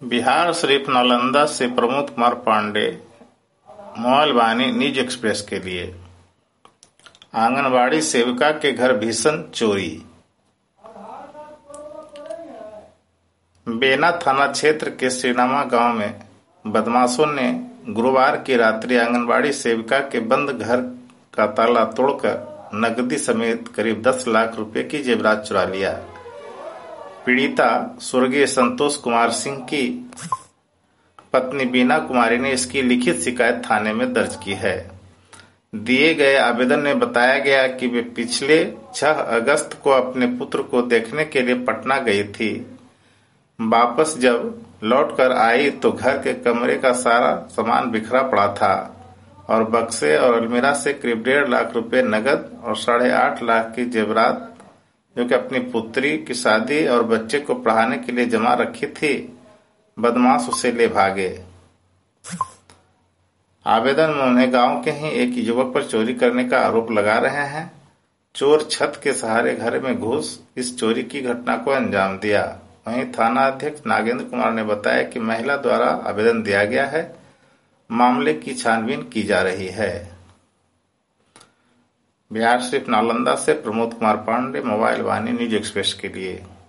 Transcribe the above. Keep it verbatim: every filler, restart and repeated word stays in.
बिहार शरीफ नालंदा से Pramod Kumar Pandey mobile Vahini news express के लिए। आंगनबाड़ी सेविका के घर भीषण चोरी। बेना थाना क्षेत्र के श्रीनामा गांव में बदमाशों ने गुरुवार की रात्रि आंगनबाड़ी सेविका के बंद घर का ताला तोड़कर नकदी समेत करीब दस लाख रुपए की जेवरात चुरा लिया। पीड़िता स्वर्गीय संतोष कुमार सिंह की पत्नी बीना कुमारी ने इसकी लिखित शिकायत थाने में दर्ज की है। दिए गए आवेदन में बताया गया कि वे पिछले छह अगस्त को अपने पुत्र को देखने के लिए पटना गई थी। वापस जब लौटकर आई तो घर के कमरे का सारा सामान बिखरा पड़ा था और बक्से और अलमीरा से करीब डेढ़ लाख रुपए नगद और साढ़े आठ लाख की जेवरात, जो कि अपनी पुत्री की शादी और बच्चे को पढ़ाने के लिए जमा रखी थी, बदमाश उसे ले भागे। आवेदन में उन्हें गांव के ही एक युवक पर चोरी करने का आरोप लगा रहे हैं। चोर छत के सहारे घर में घुस इस चोरी की घटना को अंजाम दिया। वहीं थाना अध्यक्ष नागेंद्र कुमार ने बताया कि महिला द्वारा आवेदन दिया गया है, मामले की छानबीन की जा रही है। बिहार शरीफ नालंदा से Pramod Kumar Pandey mobile Vahini news express के लिए।